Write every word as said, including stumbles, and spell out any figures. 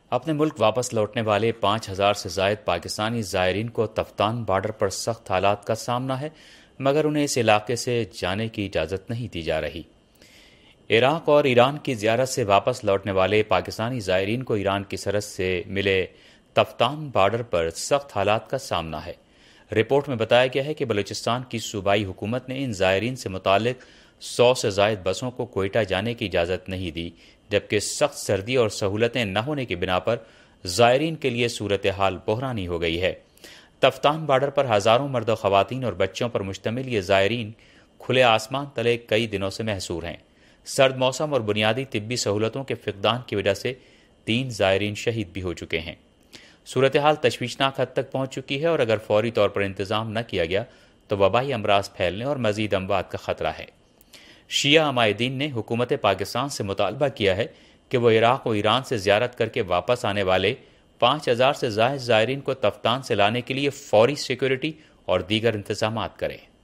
اپنے ملک واپس لوٹنے والے پانچ ہزار سے زائد پاکستانی زائرین کو تفتان بارڈر پر سخت حالات کا سامنا ہے، مگر انہیں اس علاقے سے جانے کی اجازت نہیں دی جا رہی۔ عراق اور ایران کی زیارت سے واپس لوٹنے والے پاکستانی زائرین کو ایران کی سرحد سے ملے تفتان بارڈر پر سخت حالات کا سامنا ہے۔ رپورٹ میں بتایا گیا ہے کہ بلوچستان کی صوبائی حکومت نے ان زائرین سے متعلق سو سے زائد بسوں کو کوئٹہ جانے کی اجازت نہیں دی، جبکہ سخت سردی اور سہولتیں نہ ہونے کی بنا پر زائرین کے لیے صورتحال بحرانی ہو گئی ہے۔ تفتان بارڈر پر ہزاروں مرد و خواتین اور بچوں پر مشتمل یہ زائرین کھلے آسمان تلے کئی دنوں سے محصور ہیں۔ سرد موسم اور بنیادی طبی سہولتوں کے فقدان کی وجہ سے تین زائرین شہید بھی ہو چکے ہیں۔ صورتحال تشویشناک حد تک پہنچ چکی ہے اور اگر فوری طور پر انتظام نہ کیا گیا تو وبائی امراض پھیلنے اور مزید اموات کا خطرہ ہے۔ شیعہ عمائدین نے حکومت پاکستان سے مطالبہ کیا ہے کہ وہ عراق و ایران سے زیارت کر کے واپس آنے والے پانچ ہزار سے زائد زائرین کو تفتان سے لانے کے لیے فوری سیکورٹی اور دیگر انتظامات کریں۔